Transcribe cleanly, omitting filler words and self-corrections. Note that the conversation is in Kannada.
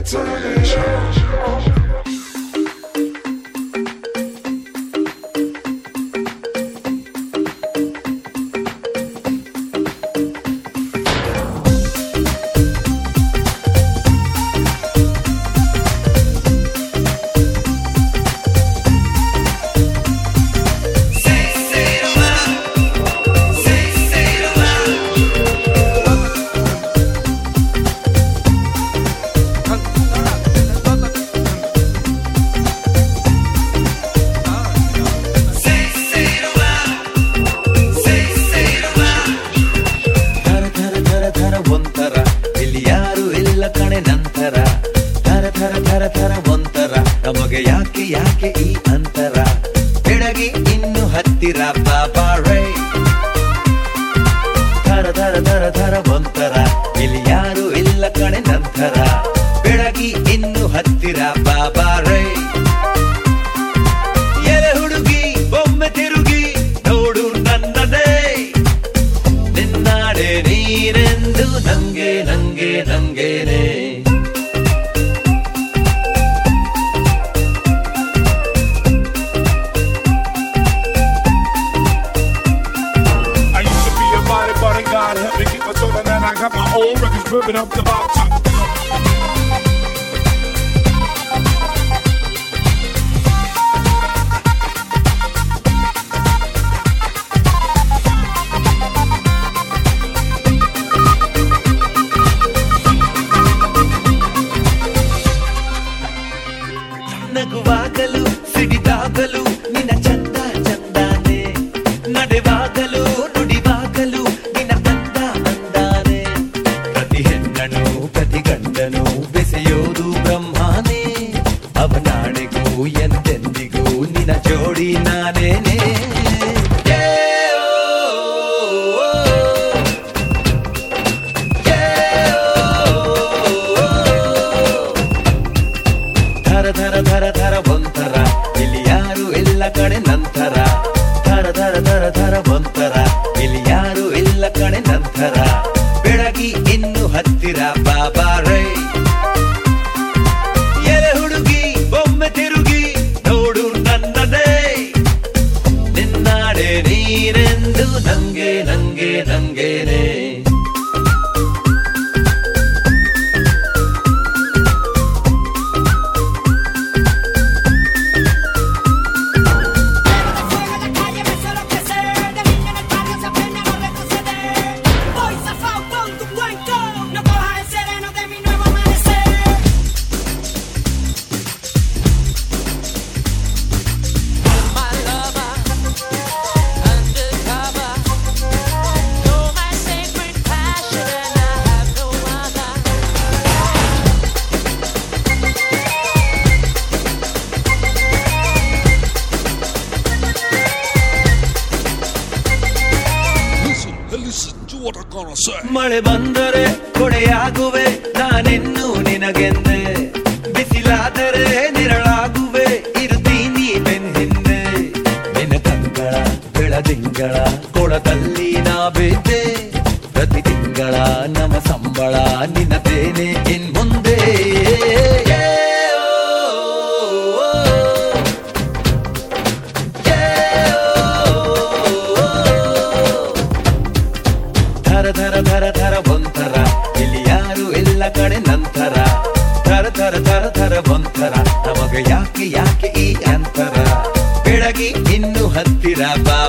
ನಮಗೆ ಯಾಕೆ ಯಾಕೆ ಈ ಅಂತರ ಬೆಳಗಿ ಇನ್ನು ಹತ್ತಿರ ಬಾಬಾ ರೈ ಧರ ಧರ ಧರ ಧರ ಒಂತರ ಇಲ್ಲಿ ಯಾರು ಇಲ್ಲ ಕಣೆ ನಂತರ ಬೆಳಗಿ ಇನ್ನು ಹತ್ತಿರ ಬಾಬಾ ರೈ ಎಲೆ ಹುಡುಗಿ ಒಮ್ಮೆ ತಿರುಗಿ ನೋಡು ನನ್ನದೇ ನಿನ್ನಾಡೆ ನೀನೆಂದು ನಂಗೆ ನಂಗೆ ನಂಗೇನೆ I got my own records ripping up the box. ನಗುವಾಗಲು ಸಿಡಿದಾಗಲು ನಿನ್ನ ಚಂದ ಚಂದಾನೆ ನಡೆವಾಗಲು ನುಡಿವಾಗಲು ನಿನ್ನ ಅಂದ ಅಂದಾನೆ ಪ್ರತಿ ಹೆಣ್ಣನು ಪ್ರತಿ ಗಂಡನು ಬೆಸೆಯೋದು ಬ್ರಹ್ಮಾನೇ ಅವನಾಣೆಗೂ ಎಂದೆಂದಿಗೂ ನಿನ್ನ ಜೋಡಿ ನಾನೇನೆ ಧರ ಧರ ಧರ ಧರ ಒಂತರ ಇಲ್ಲಿ ಯಾರು ಇಲ್ಲ ಕಣೆ ನಂತರ ಧರ ಧರ ಧರ ಧರ ಒಂತರ ಇಲ್ಲಿ ಯಾರು ಇಲ್ಲ ಕಣೆ ನಂತರ ಬೆಳಗಿ ಇನ್ನು ಹತ್ತಿರ ಬಾಬಾ ರೈ ಎಲೆ ಹುಡುಗಿ ಒಮ್ಮೆ ತಿರುಗಿ ನೋಡು ನನ್ನದೇ ನಿನ್ನಾಡೆ ನೀನೆಂದು ನಂಗೆ ನಂಗೆ ನಂಗೇನೆ ಮಳೆ ಬಂದರೆ ಕೊಡೆಯಾಗುವೆ ನಾನಿನ್ನು ನಿನಗೆಂದೆ ಬಿಸಿಲಾದರೆ ನಿರಳಾಗುವೆ ಇರುತ್ತೀನಿ ಬೆನ್ ಹಿಂದೆ ನಿನ್ನ ಕಂಗಳ ಬೆಳದಿಂಗಳ ಕೊಳದಲ್ಲಿ ನಾ ಬಿದ್ದೆ ಪ್ರತಿ ತಿಂಗಳ ನಮ್ಮ ಸಂಬಳ ನಿನ್ನದೇನೆ ಇನ್ ಮುಂದೆ ಧರ ಧರ ಧರ ಧರ ಒಂತರ ಇಲ್ಲಿ ಯಾರು ಇಲ್ಲ ಕಡೆ ನಂತರ ಧರ ಧರ ಧರ ಧರ ಒಂತರ ನಮಗೆ ಯಾಕೆ ಯಾಕೆ ಈ ಅಂತರ ಬೆಳಗಿ ಇನ್ನು ಹತ್ತಿರ ಬಾ